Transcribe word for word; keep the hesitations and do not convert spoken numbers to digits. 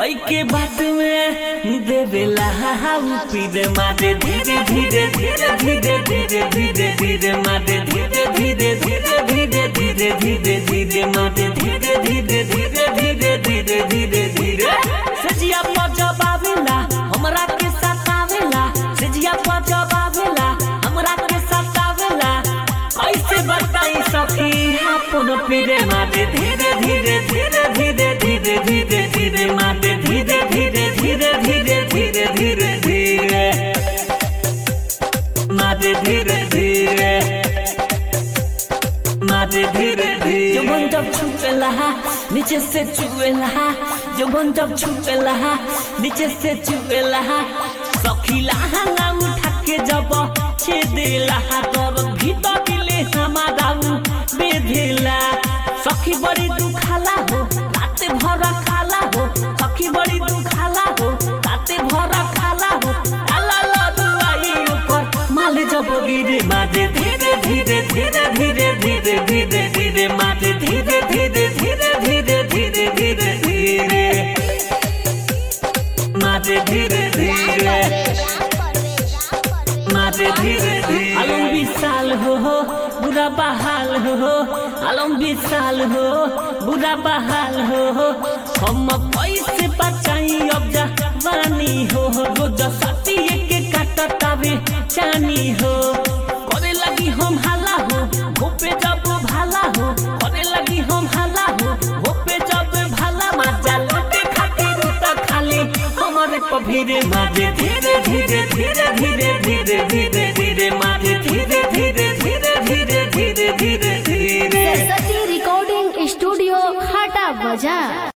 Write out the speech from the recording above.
कोई के बात में देवेला पीरे मारे धीरे धीरे धीरे धीरे धीरे धीरे धीरे मारे धीरे धीरे धीरे धीरे धीरे धीरे धीरे मारे धीरे धीरे धीरे धीरे धीरे धीरे धीरे सजिया पर जब आवेला हमरा के साथ आवेला सजिया पर जब आवेला हमरा के साथ आवेला कैसे बताई सखी अपन पीरे मारे धीरे धीरे धीरे धीरे धीरे धीरे धीरे मारे धीरे धीरे धीरे धीरे धीरे धीरे धीरे मारे धीरे धीरे मारे धीरे धीरे जब जब छुपेला नीचे से छुपेला जब जब छुपेला नीचे से छुपेला सखीला हंगा उठा के जब छेदेला तर भीतर दिले हमारा बेधेला सखी बड़ी दुखाला हो रात भर खाला हो सखी बड़ी दुखाला हो रात भर खाला हो आला लदुआई ऊपर माले जब गिरे मारे धीरे धीरे धीरे धीरे धीरे धीरे धीरे मारे धीरे धीरे धीरे धीरे धीरे धीरे धीरे मारे धीरे धीरे मारे धीरे धीरे आलम विशाल हो बुरा बहाल हो आलम विशाल हो बुरा बहाल हो हम कैसे बचाई अब जवानी हो रोज सती के काटतावे चानी हो करे लगी हम हाला हो होपे जब भाला हो करे लगी हम हाला हो होपे जब भाला मजा लौटे खातिर त खाली हमारे पभीरे मारे धीरे धीरे धीरे धीरे धीरे धीरे धीरे मारे धीरे धीरे धीरे धीरे धीरे धीरे धीरे सरस्वती रिकॉर्डिंग स्टूडियो खाटा बाजार।